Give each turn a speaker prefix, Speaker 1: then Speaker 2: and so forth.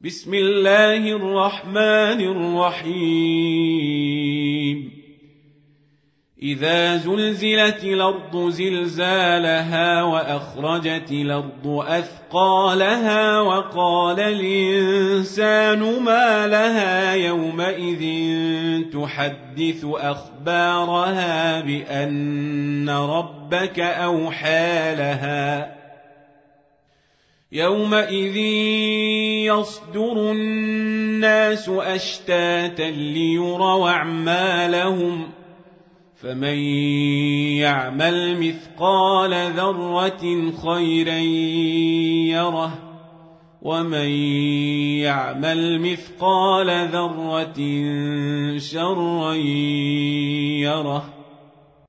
Speaker 1: بسم الله الرحمن الرحيم إذا زلزلت الأرض زلزالها وأخرجت الأرض أثقالها وقال الإنسان ما لها يومئذ تحدث أخبارها بأن ربك أوحى لها يومئذ يصدر الناس أشتاتا ليروا أعمالهم فمن يعمل مثقال ذرة خيرا يره ومن يعمل مثقال ذرة شرا يره